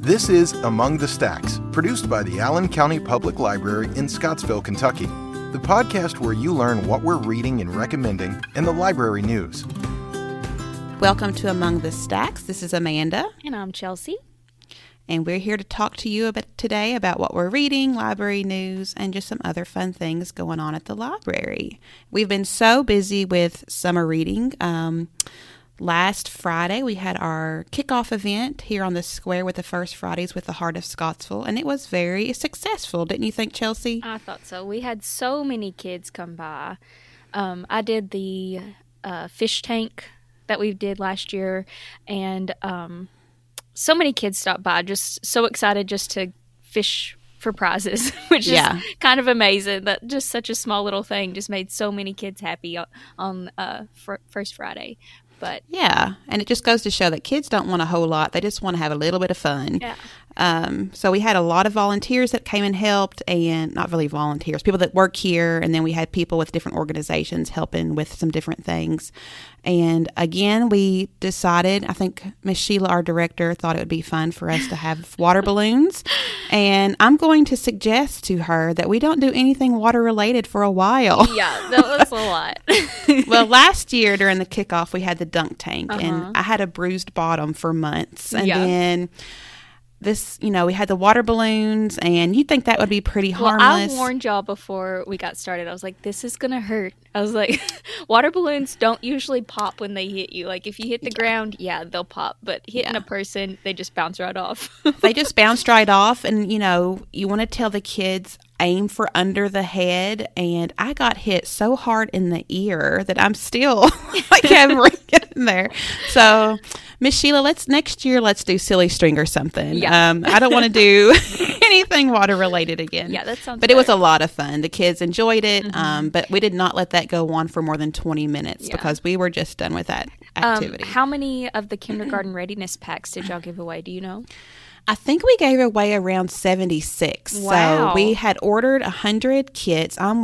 This is Among the Stacks, produced by the Allen County Public Library in Scottsville, Kentucky, the podcast where you learn what we're reading and recommending in the library news. Welcome to Among the Stacks. This is Amanda. And I'm Chelsea. And we're here to talk to you today about what we're reading, library news, and just some other fun things going on at the library. We've been so busy with summer reading. Last Friday, we had our kickoff event here on the square with the First Fridays with the Heart of Scottsville, and it was very successful. Didn't you think, Chelsea? I thought so. We had so many kids come by. I did the fish tank that we did last year, and so many kids stopped by, just so excited just to fish for prizes, which is kind of amazing. That just such a small little thing just made so many kids happy on First Friday. But yeah, and it just goes to show that kids don't want a whole lot. They just want to have a little bit of fun. Yeah. So we had a lot of volunteers that came and helped, and not really volunteers, people that work here. And then we had people with different organizations helping with some different things. And again, we decided, I think Miss Sheila, our director, thought it would be fun for us to have water balloons. And I'm going to suggest to her that we don't do anything water related for a while. Yeah, that was a lot. Well, last year during the kickoff, we had the dunk tank, and I had a bruised bottom for months. And then this, we had the water balloons, and you'd think that would be pretty harmless. I warned y'all before we got started. I was like, this is going to hurt. I was like, water balloons don't usually pop when they hit you. Like, if you hit the ground, they'll pop. But hitting a person, they just bounce right off. They just bounced right off. And, you want to tell the kids, aim for under the head. And I got hit so hard in the ear that I'm still getting there. So, Miss Sheila, next year, let's do silly string or something. Yeah. I don't want to do anything water related again. Yeah, that sounds But it was a lot of fun. The kids enjoyed it. But we did not let that go on for more than 20 minutes because we were just done with that activity. How many of the kindergarten readiness packs did y'all give away? Do you know? I think we gave away around 76. Wow. So we had ordered 100 kits. I'm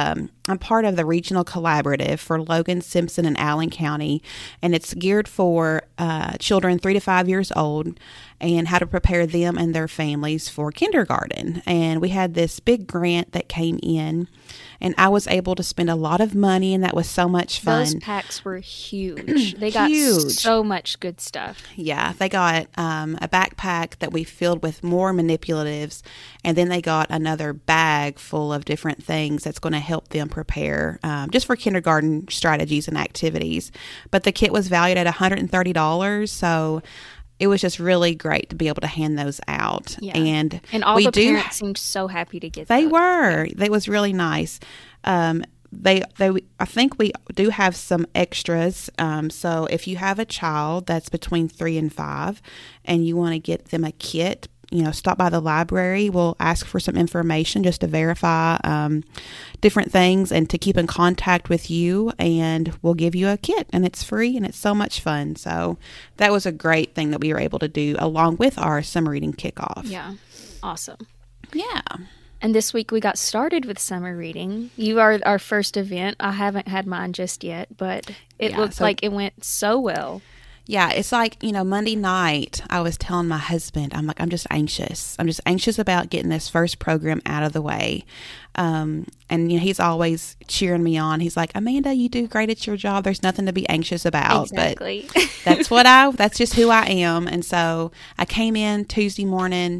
part of the regional collaborative for Logan, Simpson, and Allen County, and it's geared for children 3 to 5 years old and how to prepare them and their families for kindergarten. And we had this big grant that came in, and I was able to spend a lot of money, and that was so much fun. Those packs were huge. They got so much good stuff. Yeah, they got a backpack that we filled with more manipulatives, and then they got another bag full of different things that's going to help them prepare just for kindergarten strategies and activities. But the kit was valued at $130, so it was just really great to be able to hand those out. Yeah. And all the parents seemed so happy to get those. They were. It was really nice. I think we do have some extras. So if you have a child that's between 3 and 5 and you want to get them a kit, stop by the library. We'll ask for some information just to verify different things and to keep in contact with you, and we'll give you a kit, and it's free, and it's so much fun. So that was a great thing that we were able to do along with our summer reading kickoff. Yeah. Awesome. Yeah. And this week we got started with summer reading. You are our first event. I haven't had mine just yet, but it looks like it went so well. Yeah, it's like, Monday night, I was telling my husband, I'm just anxious. I'm just anxious about getting this first program out of the way. And he's always cheering me on. He's like, Amanda, you do great at your job. There's nothing to be anxious about. Exactly. But that's just who I am. And so I came in Tuesday morning,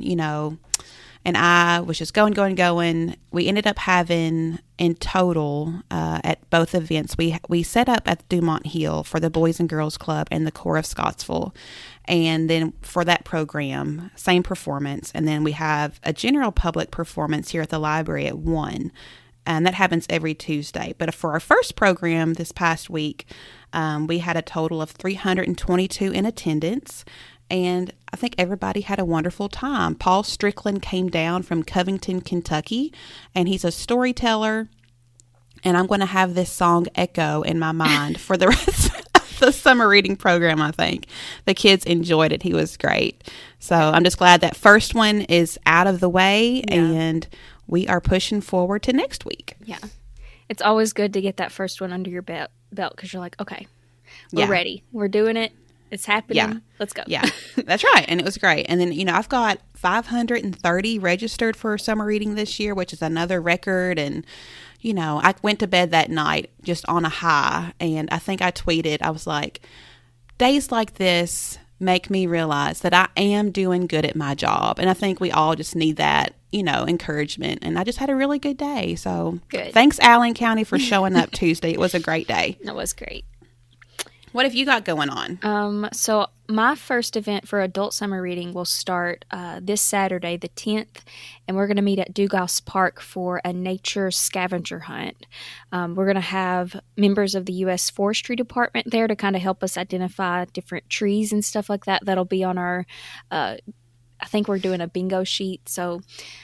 and I was just going. We ended up having, in total, at both events, we set up at Dumont Hill for the Boys and Girls Club and the Corps of Scottsville. And then for that program, same performance. And then we have a general public performance here at the library at 1. And that happens every Tuesday. But for our first program this past week, we had a total of 322 in attendance. And I think everybody had a wonderful time. Paul Strickland came down from Covington, Kentucky, and he's a storyteller. And I'm going to have this song echo in my mind for the rest of the summer reading program, I think. The kids enjoyed it. He was great. So I'm just glad that first one is out of the way, and we are pushing forward to next week. Yeah. It's always good to get that first one under your belt because you're like, okay, we're ready. We're doing it. It's happening. Yeah. Let's go. Yeah, that's right. And it was great. And then, I've got 530 registered for summer reading this year, which is another record. And, I went to bed that night just on a high. And I think I tweeted, I was like, days like this make me realize that I am doing good at my job. And I think we all just need that, encouragement. And I just had a really good day. So good. Thanks, Allen County, for showing up Tuesday. It was a great day. It was great. What have you got going on? So my first event for adult summer reading will start this Saturday, the 10th, and we're going to meet at Dugas Park for a nature scavenger hunt. We're going to have members of the U.S. Forestry Department there to kind of help us identify different trees and stuff like that. That'll be on our, I think we're doing a bingo sheet. So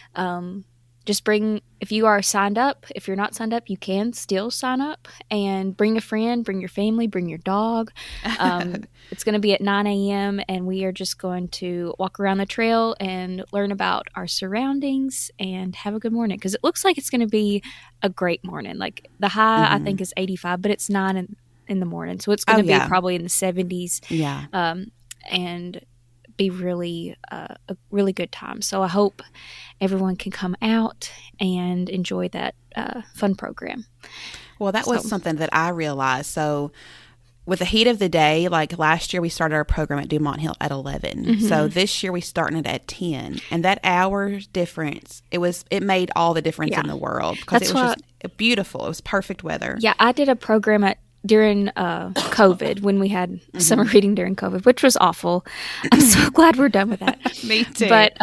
just if you are signed up, if you're not signed up, you can still sign up, and bring a friend, bring your family, bring your dog. It's going to be at 9 a.m. and we are just going to walk around the trail and learn about our surroundings and have a good morning, because it looks like it's going to be a great morning. Like the high, I think, is 85, but it's 9 in the morning. So it's going to be probably in the 70s. Yeah. And be really a really good time. So I hope everyone can come out and enjoy that fun program. Well, that was something that I realized. So with the heat of the day, like last year we started our program at Dumont Hill at 11. Mm-hmm. So this year we started it at 10. And that hour difference, it made all the difference in the world, because it was just beautiful. It was perfect weather. Yeah, I did a program during COVID, when we had summer reading during COVID, which was awful. I'm so glad we're done with that. Me too. But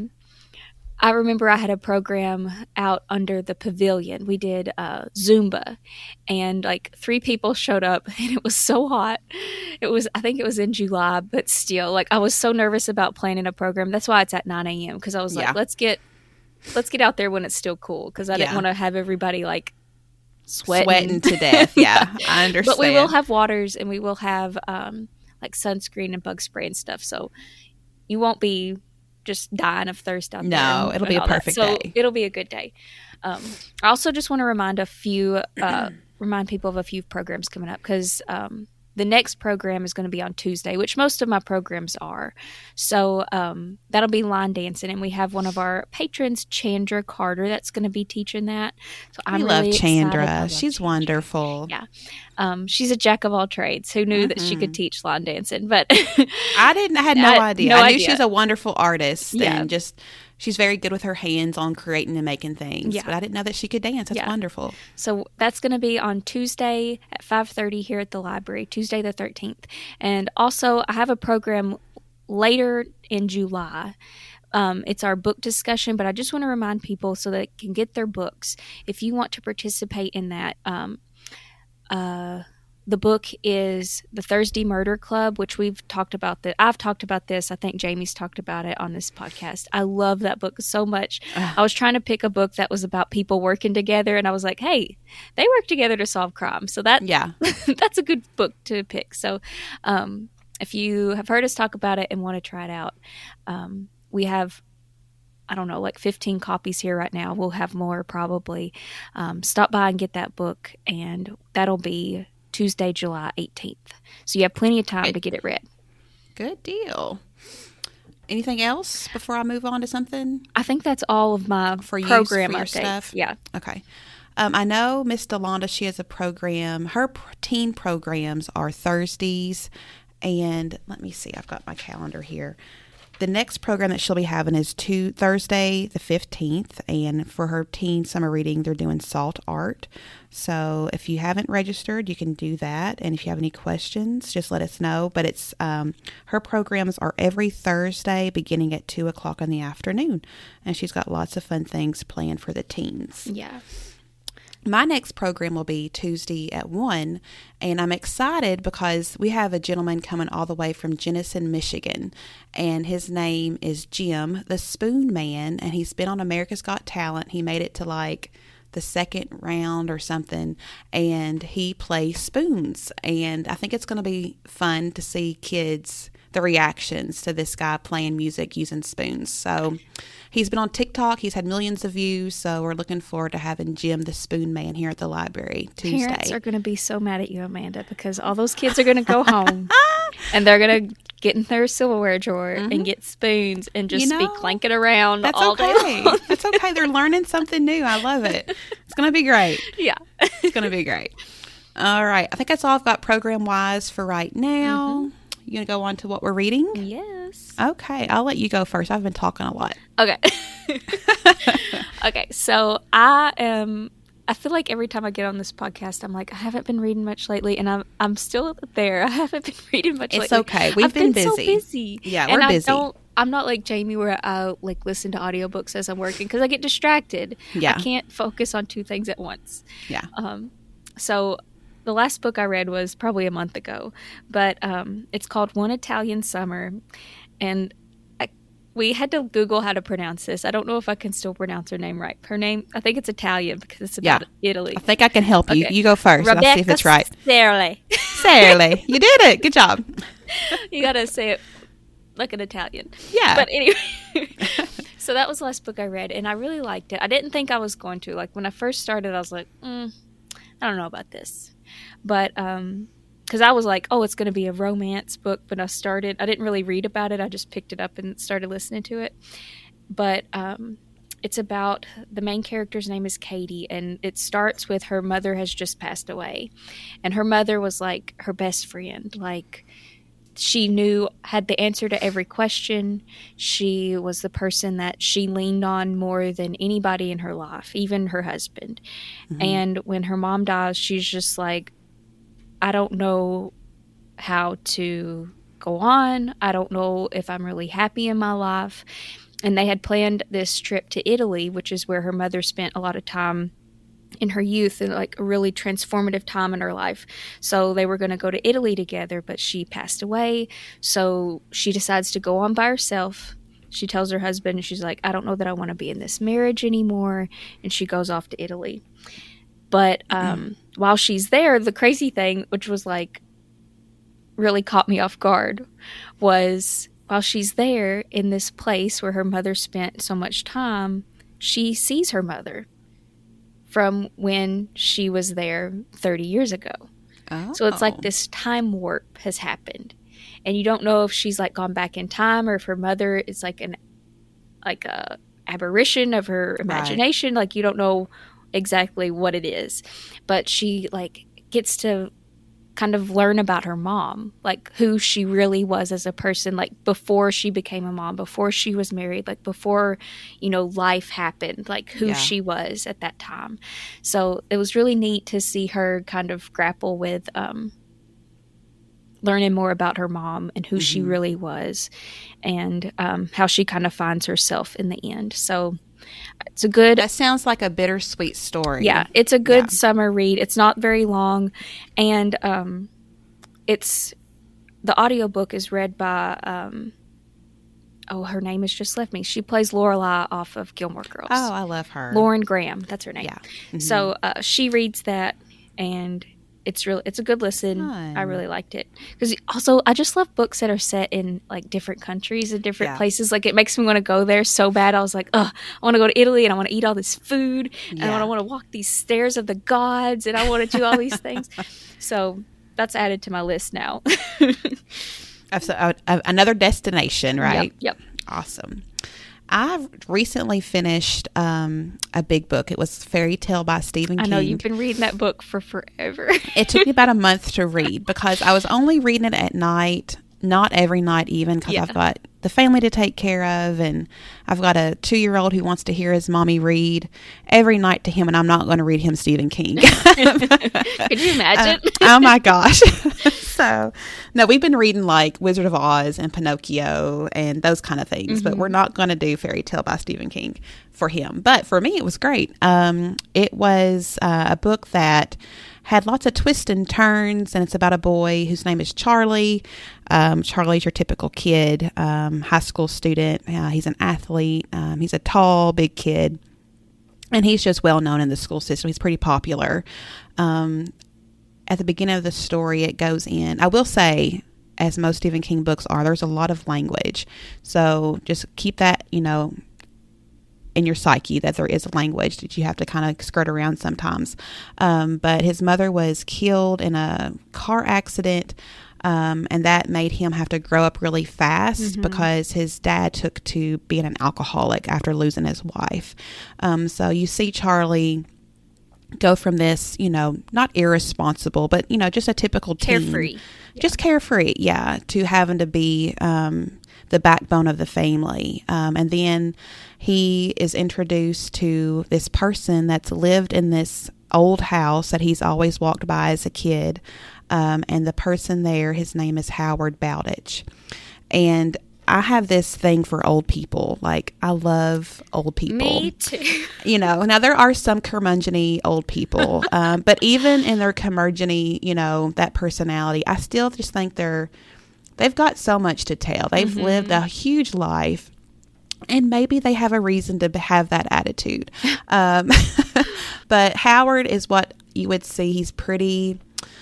I remember I had a program out under the pavilion. We did Zumba, and like 3 people showed up, and it was so hot. I think it was in July, but still, like, I was so nervous about planning a program. That's why it's at 9 a.m. because I was like, let's get out there when it's still cool, because I didn't want to have everybody like sweating to death. Yeah, I understand. But we will have waters, and we will have like sunscreen and bug spray and stuff, so you won't be just dying of thirst out there. No, it'll be a perfect day. So it'll be a good day. I also just want to remind people of a few programs coming up, because the next program is going to be on Tuesday, which most of my programs are. So that'll be line dancing, and we have one of our patrons, Chandra Carter, that's going to be teaching that. So I love Chandra. She's wonderful. Yeah. She's a jack of all trades. Who knew that she could teach line dancing? But I had no idea. I knew she was a wonderful artist, and just she's very good with her hands on creating and making things. Yeah. But I didn't know that she could dance. That's wonderful. So that's going to be on Tuesday at 5:30 here at the library, Tuesday the 13th. And also I have a program later in July. It's our book discussion, but I just want to remind people so that they can get their books. If you want to participate in that, the book is The Thursday Murder Club, which we've talked about. I've talked about this. I think Jamie's talked about it on this podcast. I love that book so much. I was trying to pick a book that was about people working together, and I was like, hey, they work together to solve crime. So that's a good book to pick. So if you have heard us talk about it and want to try it out, we have, I don't know, like 15 copies here right now. We'll have more probably. Stop by and get that book, and that'll be Tuesday, July 18th. So you have plenty of time to get it read. Good deal. Anything else before I move on to something? I think that's all of my program updates. Stuff. Yeah. Okay. I know Miss Delonda, she has a program. Her teen programs are Thursdays. And let me see. I've got my calendar here. The next program that she'll be having is Thursday the 15th, and for her teen summer reading, they're doing Salt Art. So if you haven't registered, you can do that, and if you have any questions, just let us know. But it's her programs are every Thursday beginning at 2 o'clock in the afternoon, and she's got lots of fun things planned for the teens. Yeah. My next program will be Tuesday at 1, and I'm excited because we have a gentleman coming all the way from Jenison, Michigan, and his name is Jim, the Spoon Man, and he's been on America's Got Talent. He made it to like the second round or something, and he plays spoons, and I think it's going to be fun to see kids, the reactions to this guy playing music using spoons. So he's been on TikTok. He's had millions of views. So we're looking forward to having Jim the Spoon Man here at the library Tuesday. Parents are going to be so mad at you, Amanda, because all those kids are going to go home. And they're going to get in their silverware drawer and get spoons and just be clanking around all day long. That's okay. They're learning something new. I love it. It's going to be great. Yeah. It's going to be great. All right. I think that's all I've got program-wise for right now. You going to go on to what we're reading? Yes. Okay. I'll let you go first. I've been talking a lot. Okay. Okay. So I feel like every time I get on this podcast, I'm like, I haven't been reading much lately, and I'm still there. I haven't been reading much lately. It's okay. I've been busy. so busy. Yeah, we're busy. I'm not like Jamie where I like listen to audiobooks as I'm working because I get distracted. Yeah. I can't focus on two things at once. Yeah. So the last book I read was probably a month ago, but it's called One Italian Summer, and we had to Google how to pronounce this. I don't know if I can still pronounce her name right. Her name, I think it's Italian because it's about Italy. I think I can help you. Okay. You go first. Rebecca I'll see if it's right. Serle. You did it. Good job. You got to say it like an Italian. Yeah. But anyway, so that was the last book I read, and I really liked it. I didn't think I was going to. Like, when I first started, I was like, I don't know about this. But, because I was like, oh, it's going to be a romance book. But I didn't really read about it. I just picked it up and started listening to it. But it's about, the main character's name is Katie. And it starts with her mother has just passed away. And her mother was like her best friend. Like, she had the answer to every question. She was the person that she leaned on more than anybody in her life, even her husband. Mm-hmm. And when her mom dies, she's just like, I don't know how to go on. I don't know if I'm really happy in my life. And they had planned this trip to Italy, which is where her mother spent a lot of time in her youth and like a really transformative time in her life. So they were going to go to Italy together, but she passed away. So she decides to go on by herself. She tells her husband, she's like, I don't know that I want to be in this marriage anymore. And she goes off to Italy. But while she's there, the crazy thing, which was like really caught me off guard, was while she's there in this place where her mother spent so much time, she sees her mother from when she was there 30 years ago. Oh. So it's like this time warp has happened. And you don't know if she's like gone back in time or if her mother is like a aberration of her imagination. Right. Like you don't know exactly what it is, but she like gets to kind of learn about her mom, like who she really was as a person, like before she became a mom, before she was married, like before, life happened, like who she was at that time. So it was really neat to see her kind of grapple with learning more about her mom and who she really was, and how she kind of finds herself in the end. So it's a good... That sounds like a bittersweet story. Yeah, it's a good summer read. It's not very long, and the audiobook is read by... her name has just left me. She plays Lorelai off of Gilmore Girls. Oh, I love her. Lauren Graham, that's her name. Yeah. Mm-hmm. So she reads that, and it's a good listen. Fun. I really liked it because also I just love books that are set in like different countries and different places. Like it makes me want to go there so bad. I was like, I want to go to Italy and I want to eat all this food and I want to walk these stairs of the gods and I want to do all these things. So that's added to my list now. Another destination, right? Yep. Awesome. I recently finished a big book. It was Fairy Tale by Stephen King. I know, you've been reading that book for forever. It took me about a month to read because I was only reading it at night, not every night even, because I've got the family to take care of, and I've got a 2-year-old who wants to hear his mommy read every night to him, and I'm not going to read him Stephen King. Could you imagine? Oh my gosh. So, no, we've been reading like Wizard of Oz and Pinocchio and those kind of things, but we're not going to do Fairy Tale by Stephen King for him. But for me, it was great. It was a book that had lots of twists and turns, and it's about a boy whose name is Charlie. Charlie's your typical kid, high school student. He's an athlete. He's a tall, big kid, and he's just well known in the school system. He's pretty popular. At the beginning of the story, it goes in, I will say, as most Stephen King books are, there's a lot of language. So just keep that, in your psyche, that there is a language that you have to kind of skirt around sometimes. But his mother was killed in a car accident And that made him have to grow up really fast because his dad took to being an alcoholic after losing his wife. So you see Charlie go from this, not irresponsible, but, just a typical teen. Carefree. Just carefree, to having to be the backbone of the family. And then he is introduced to this person that's lived in this old house that he's always walked by as a kid. And the person there, his name is Howard Bowditch. And I have this thing for old people. Like, I love old people. Me too. Now there are some curmudgeon-y old people. But even in their curmudgeon-y, that personality, I still just think they've got so much to tell. They've lived a huge life. And maybe they have a reason to have that attitude. But Howard is what you would see. He's pretty...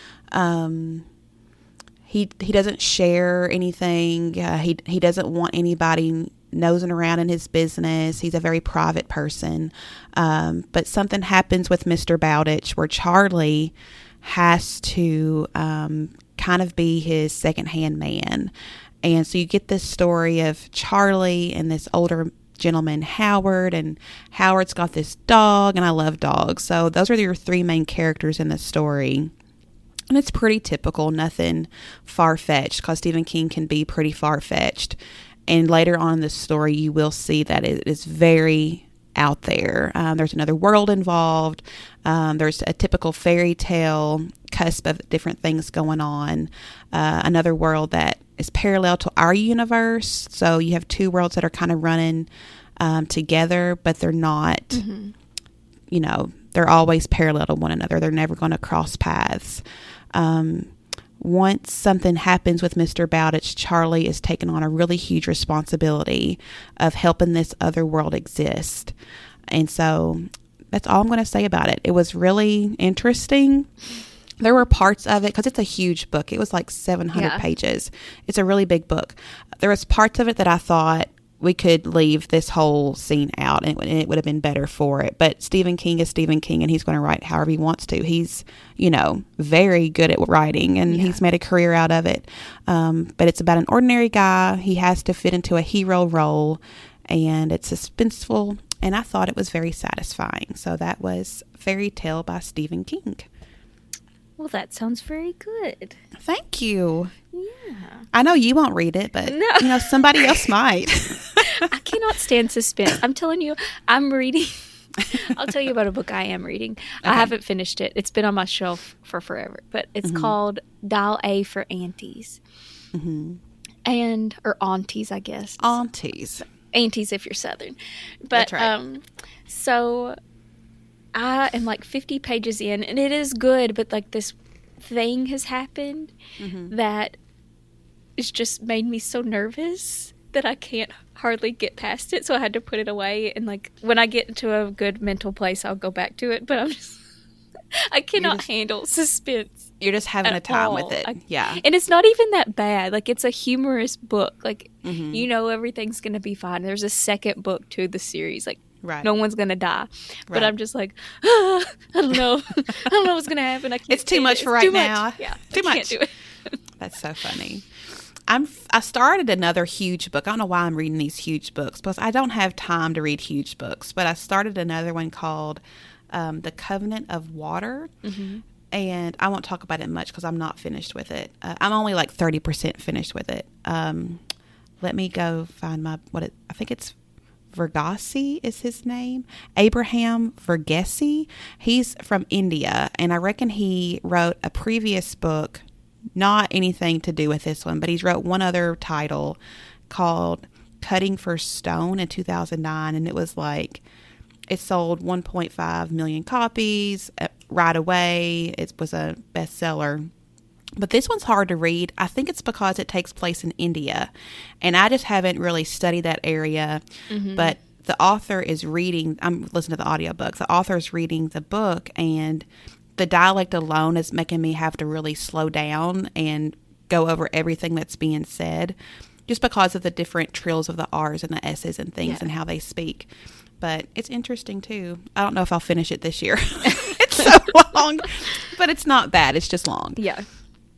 He doesn't share anything. He doesn't want anybody nosing around in his business. He's a very private person. But something happens with Mr. Bowditch where Charlie has to kind of be his secondhand man. And so you get this story of Charlie and this older gentleman, Howard, and Howard's got this dog, and I love dogs. So those are your three main characters in the story. And it's pretty typical, nothing far-fetched, because Stephen King can be pretty far-fetched. And later on in the story, you will see that it is very out there. There's another world involved. There's a typical fairy tale cusp of different things going on. Another world that is parallel to our universe. So you have two worlds that are kind of running together, but they're not, they're always parallel to one another. They're never going to cross paths. Once something happens with Mr. Bowditch, Charlie is taking on a really huge responsibility of helping this other world exist. And so that's all I'm going to say about it. It was really interesting. There were parts of it, because it's a huge book. It was like 700 pages. It's a really big book. There was parts of it that I thought we could leave this whole scene out, and it would have been better for it. But Stephen King is Stephen King, and he's going to write however he wants to. He's, very good at writing, and he's made a career out of it. But it's about an ordinary guy. He has to fit into a hero role, and it's suspenseful, and I thought it was very satisfying. So that was Fairy Tale by Stephen King. Well, that sounds very good. Thank you. Yeah. I know you won't read it, but no. Somebody else might. I cannot stand suspense. I'm telling you, I'm reading. I'll tell you about a book I am reading. Okay. I haven't finished it. It's been on my shelf for forever, but it's called Dial A for Aunties. Or aunties, I guess. Aunties if you're Southern. But that's right. So I am like 50 pages in, and it is good, but like this thing has happened that it's just made me so nervous that I can't hardly get past it. So I had to put it away, and like when I get into a good mental place, I'll go back to it. But I cannot handle suspense. You're just having a time with it. And it's not even that bad. Like, it's a humorous book. Like, everything's going to be fine. There's a second book to the series. Like, no one's going to die. But I'm just like, I don't know. I don't know what's going to happen. It's too much for right now. Yeah, too much. Can't do it. That's so funny. I started another huge book. I don't know why I'm reading these huge books, because I don't have time to read huge books. But I started another one called The Covenant of Water. And I won't talk about it much because I'm not finished with it. I'm only like 30% finished with it. Let me go find I think it's Verghese is his name. Abraham Verghese. He's from India, and I reckon he wrote a previous book, not anything to do with this one, but he's wrote one other title called Cutting for Stone in 2009, and it was like, it sold 1.5 million copies right away. It was a bestseller. But this one's hard to read. I think it's because it takes place in India, and I just haven't really studied that area. But the author is reading, I'm listening to the audiobook. The author is reading the book, and the dialect alone is making me have to really slow down and go over everything that's being said, just because of the different trills of the R's and the S's and things and how they speak. But it's interesting too. I don't know if I'll finish it this year. It's so long, but it's not bad. It's just long. Yeah.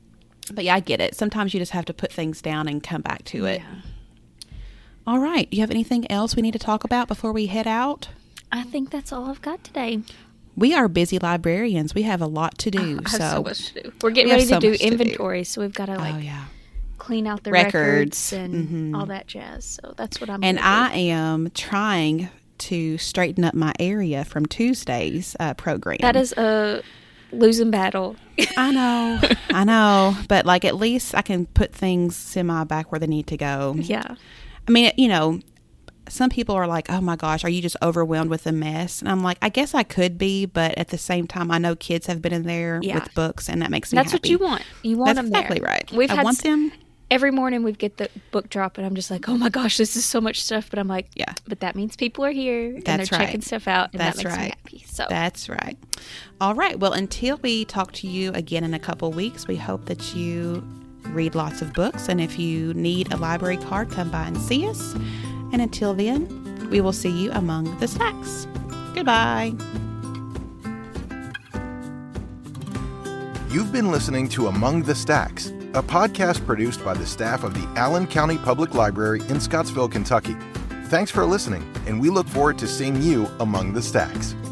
But yeah, I get it. Sometimes you just have to put things down and come back to it. Yeah. All right. Do you have anything else we need to talk about before we head out? I think that's all I've got today. We are busy librarians. We have a lot to do. I have so much to do. We're getting ready to do inventory, so we've got to clean out the records and all that jazz. So that's what I'm doing. And I am trying to straighten up my area from Tuesday's program. That is a losing battle. I know. But like at least I can put things semi back where they need to go. Yeah. I mean, you know, some people are like, oh my gosh, are you just overwhelmed with the mess? And I'm like, I guess I could be, but at the same time, I know kids have been in there with books, and that makes me happy. That's what you want. You want them there. That's exactly right. I want them. Every morning we get the book drop, and I'm just like, oh my gosh, this is so much stuff. But I'm like, but that means people are here, and they're checking stuff out, and that makes me happy. So that's right. All right. Well, until we talk to you again in a couple weeks, we hope that you read lots of books. And if you need a library card, come by and see us. And until then, we will see you among the stacks. Goodbye. You've been listening to Among the Stacks, a podcast produced by the staff of the Allen County Public Library in Scottsville, Kentucky. Thanks for listening, and we look forward to seeing you among the stacks.